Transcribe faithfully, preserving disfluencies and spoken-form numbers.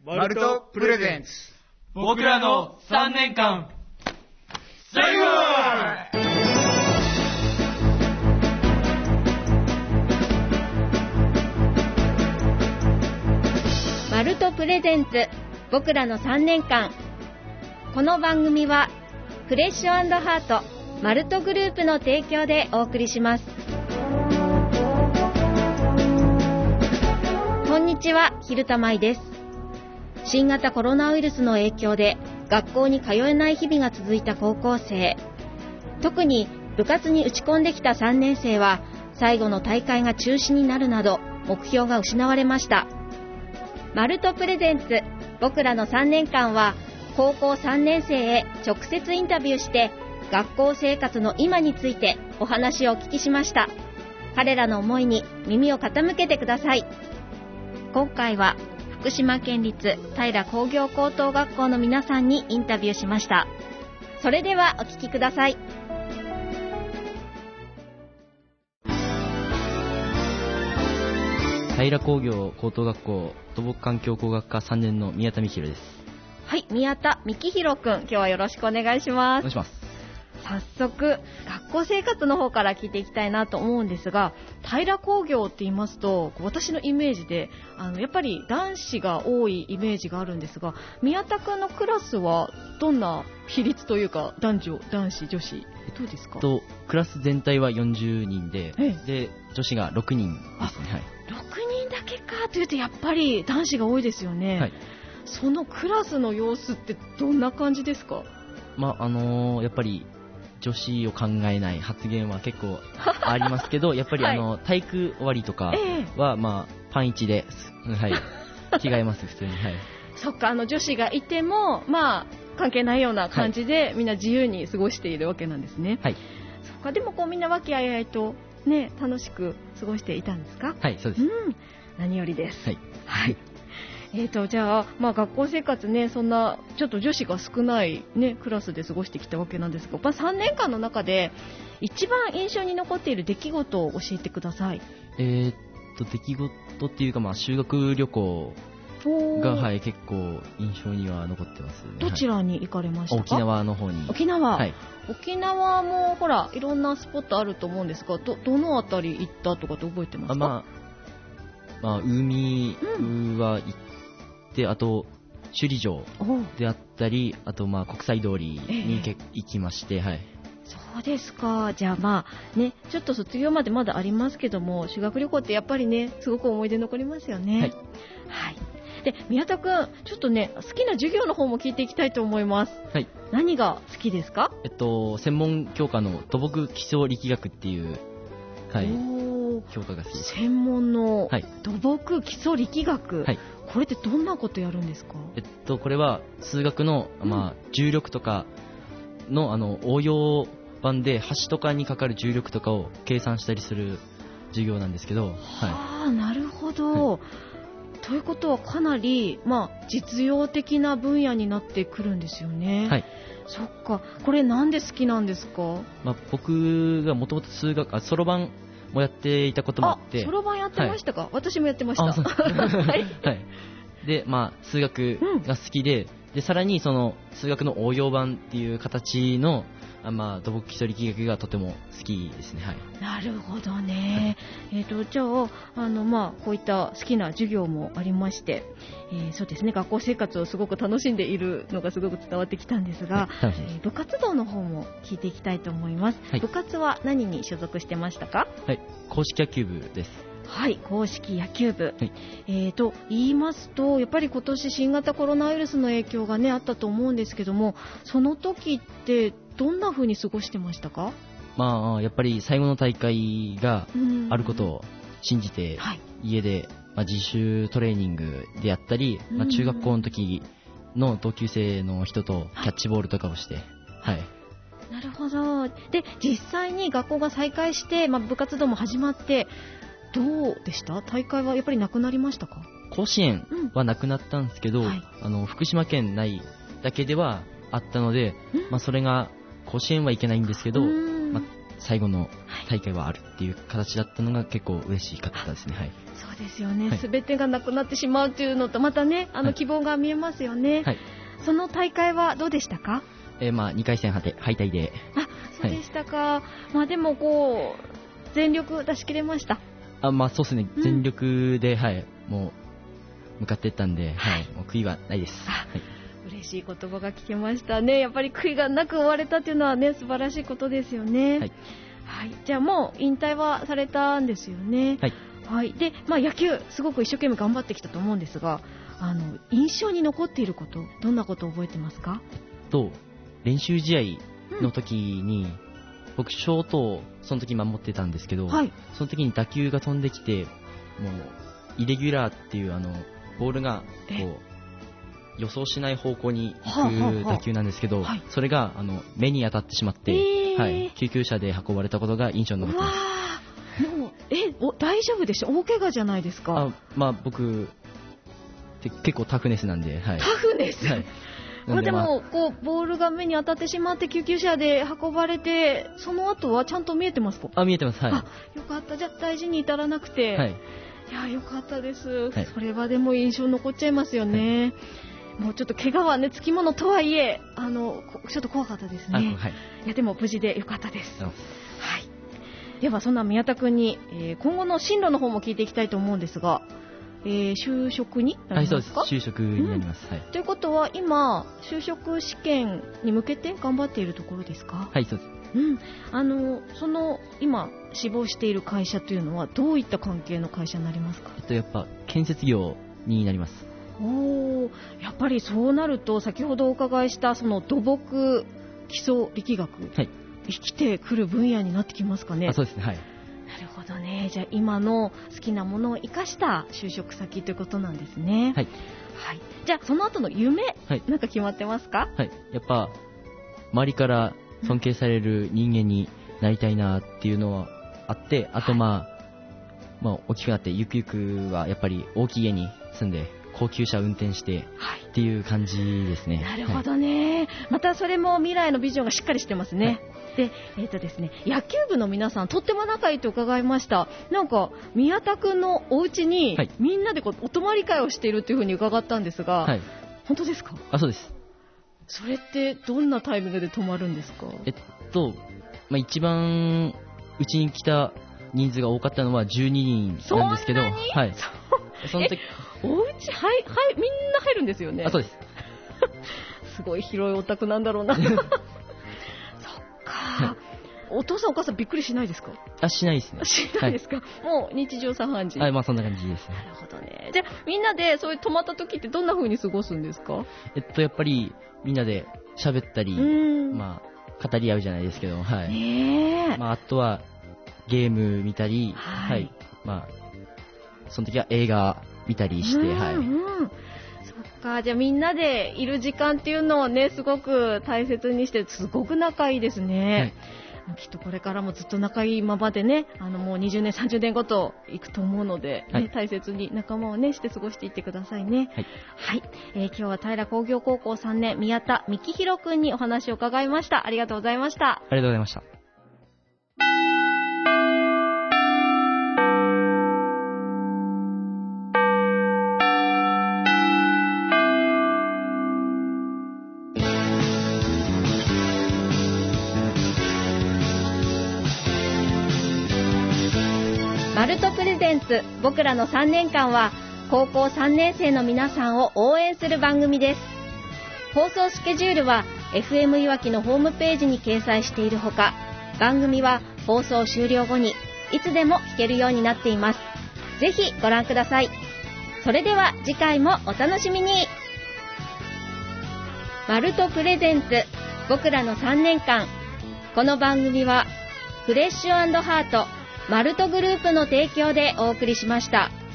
マルトプレゼンツ僕らのさんねんかん最後マルトプレゼンツ僕らのさんねんかん。この番組はフレッシュ&ハートマルトグループの提供でお送りします。こんにちは、昼田舞です。新型コロナウイルスの影響で学校に通えない日々が続いた高校生、特に部活に打ち込んできたさんねん生は最後の大会が中止になるなど目標が失われました。マルトプレゼンツ僕らのさんねんかんは高校さんねん生へ直接インタビューして学校生活の今についてお話をお聞きしました。彼らの思いに耳を傾けてください。今回は福島県立平工業高等学校の皆さんにインタビューしました。それではお聞きください。 平工業高等学校土木環境工学科さんねんの宮田美弘です。 はい、宮田幹弘くん、今日はよろしくお願いします。 お願いします。 早速学校生活の方から聞いていきたいなと思うんですが、平工業って言いますと私のイメージであのやっぱり男子が多いイメージがあるんですが、宮田くんのクラスはどんな比率というか男女男子女子どうですか？ とクラス全体はよんじゅうにんで、 ええ、 で女子がろくにんですね。はい、 ろくにんだけかというとやっぱり男子が多いですよね。はい、そのクラスの様子ってどんな感じですか？ まああのー、やっぱり女子を考えない発言は結構ありますけどやっぱりあの、はい、体育終わりとかは、ええ、まあ、パンいちで、はい、着替えます普通に。はい、 そっか、あの女子がいても、まあ、関係ないような感じで、はい、みんな自由に過ごしているわけなんですね。はい、そっか、でもこうみんな和気あいあいと、ね、楽しく過ごしていたんですか？ はい、そうです。うん、 何よりです。 はい、 はいえーと、じゃあ、まあ、学校生活ね、そんなちょっと女子が少ない、ね、クラスで過ごしてきたわけなんですが、まあ、さんねんかんの中で一番印象に残っている出来事を教えてください。 えー、っと出来事っていうか、まあ、修学旅行が、はい、結構印象には残ってます、ね。 どちらに行かれましたか？ 沖縄の方に。 沖縄、 はい、 沖縄もほらいろんなスポットあると思うんですが、 ど, どのあたり行ったとかって覚えてますか？ あ、まあまあ、海は行って、うん、あと首里城であったり、あとまあ国際通りに行きまして、えーはい、 そうですか。じゃあまあね、ちょっと卒業までまだありますけども、修学旅行ってやっぱりねすごく思い出残りますよね。はい、はい、で宮田くん、ちょっとね好きな授業の方も聞いていきたいと思います。はい、何が好きですか？ えっと専門教科の土木基礎力学っていう、はい、教科が好きです。 専門の土木基礎力学、はい、これってどんなことやるんですか？ えっと、これは数学の、まあ、重力とか の, あの応用版で橋とかにかかる重力とかを計算したりする授業なんですけど、はい、 あ、なるほど、はい、ということはかなり、まあ、実用的な分野になってくるんですよね。はい、そっか。これなんで好きなんですか？ まあ、僕がもともと数学そろばんもやっていたこともあって。 そろばんやってましたか？はい、私もやってました。 はい、はい、で、まあ、数学が好きで、うん、でさらにその数学の応用版っていう形のあ、まあ、土木基礎力学がとても好きですね。はい、 なるほどね。はい、えーと、じゃあ、あの、まあ、こういった好きな授業もありまして、えー、そうですね、学校生活をすごく楽しんでいるのがすごく伝わってきたんですが、はい、えー、部活動の方も聞いていきたいと思います。はい、部活は何に所属してましたか？ はい、硬式野球部です。 はい、硬式野球部、はい、えー、と言いますと、やっぱり今年新型コロナウイルスの影響が、ね、あったと思うんですけども、その時ってどんな風に過ごしてましたか？ まあ、やっぱり最後の大会があることを信じて、はい、家で、まあ、自主トレーニングであったり、まあ、中学校の時の同級生の人とキャッチボールとかをして、はいはい、 なるほど。で、実際に学校が再開して、まあ、部活動も始まってどうでした？大会はやっぱりなくなりましたか？ 甲子園はなくなったんですけど、うん、はい、あの福島県内だけではあったので、まあ、それが甲子園はいけないんですけど、まあ、 最後の大会はあるっていう形だったのが結構嬉しかったですね。はい、 そうですよね、 はい、 全てがなくなってしまうというのとまたね、あの希望が見えますよね。はい、その大会はどうでしたか？ えー、まあにかい戦敗退で。 あ、そうでしたか。はい、まあでもこう全力出し切れました？ あ、まあそうですね、うん、全力で、はい、もう向かっていったんで、はい、もう悔いはないです。はい、 嬉しい言葉が聞けましたね。やっぱり悔いがなく終われたというのはね、素晴らしいことですよね。はい、はい、じゃあもう引退はされたんですよね。はい、はい、で、まあ、野球すごく一生懸命頑張ってきたと思うんですが、あの印象に残っていること、どんなことを覚えてますか？ と練習試合の時に、うん、僕ショートをその時守ってたんですけど、はい、その時に打球が飛んできて、もうイレギュラーっていうあのボールがこう予想しない方向に行く打球なんですけど、はあはあはあ、それがあの目に当たってしまって、えーはい、救急車で運ばれたことが印象に残ってます。 もうえお大丈夫でしょ？大怪我じゃないですか？ あ、まあ、僕って結構タフネスなんで、はい、 タフネス、はい、まあ、でもこうボールが目に当たってしまって救急車で運ばれて、その後はちゃんと見えてますか？ あ、見えてます。はい、 あ、よかった。じゃあ大事に至らなくて、はい、いやよかったです、はい、それはでも印象残っちゃいますよね。はい、もうちょっと怪我はねつきものとはいえ、あのちょっと怖かったですね。はい、いやでも無事でよかったです。はい、ではそんな宮田君に、えー、今後の進路の方も聞いていきたいと思うんですが、えー、就職になりますか？ はい、そうです。就職になります。うん、はい、 ということは今就職試験に向けて頑張っているところですか？ はい、そうです。 うん、あのその今志望している会社というのはどういった関係の会社になりますか？ えっと、やっぱ建設業になります。 おー、やっぱりそうなると先ほどお伺いしたその土木基礎力学、はい、生きてくる分野になってきますかね？ あ、そうですね。はい。 なるほどね。じゃあ今の好きなものを生かした就職先ということなんですね。はい、はい、じゃあその後の夢、はい、なんか決まってますか？ はい、やっぱ周りから尊敬される人間になりたいなっていうのはあって、あとまあ、はい、まあ大きくなってゆくゆくはやっぱり大きい家に住んで高級車運転してっていう感じですね。 なるほどね、はい、またそれも未来のビジョンがしっかりしてますね。はい、で、えーとですね、野球部の皆さんとっても仲いいと伺いました。なんか宮田くんのお家に、はい、みんなでこうお泊まり会をしているというふうに伺ったんですが、はい、本当ですか？ あ、そうです。 それってどんなタイミングで泊まるんですか？ えっと、まあ、一番うちに来た人数が多かったのはじゅうににんなんですけど、 そんなに？はい、その時お家はい、はい、みんな入るんですよね。 あ、そうです。 すごい広いお宅なんだろうな。そっか。お父さんお母さんびっくりしないですか？ あ、しないですね。 しないですか、はい、もう日常茶飯事。 はい、まあそんな感じですね。 なるほどね。じゃあみんなでそういう泊まった時ってどんな風に過ごすんですか？ えっとやっぱりみんなで喋ったり、まあ語り合うじゃないですけど、はい。ね、まああとはゲーム見たり、はい、はい、まあその時は映画見たりして、はい。そっか、じゃあみんなでいる時間っていうのをねすごく大切にしてすごく仲いいですね。はい、きっとこれからもずっと仲いいままでね、あのもうにじゅうねんさんじゅうねんごといくと思うので、ね、はい、大切に仲間をねして過ごしていってくださいね。はい、はい、えー、今日は平工業高校さんねん宮田幹弘くんにお話を伺いました。ありがとうございました。 ありがとうございました。 マルトプレゼンツ僕らのさんねんかんは高校さんねん生の皆さんを応援する番組です。放送スケジュールは エフエム いわきのホームページに掲載しているほか、番組は放送終了後にいつでも聞けるようになっています。ぜひご覧ください。それでは次回もお楽しみに。マルトプレゼンツ僕らのさんねんかん、この番組はフレッシュ&ハートマルトグループの提供でお送りしました。